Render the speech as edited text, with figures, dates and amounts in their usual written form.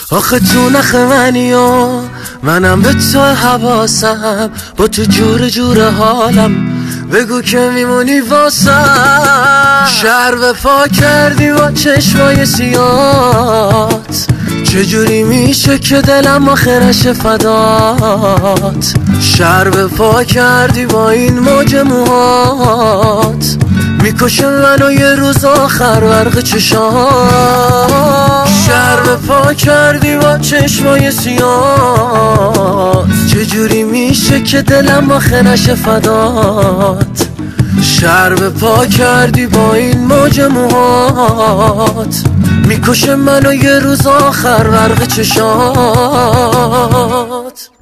آخه تو نخ منی و منم به تو حواسم، با تو جور جور حالم، بگو که میمونی واسم. شهر وفا کردی با چشمای سیات، چجوری میشه که دلم آخرش فدات. شهر وفا کردی با این موج موهات، میکشه منو یه روز آخر برق چشات. شهر وفا کردی با چشمای سیات، چجوری میشه که دلم آخرش فدات. شهر وفا کردی با این موج موهات، میکشه منو یه روز آخر برق چشات.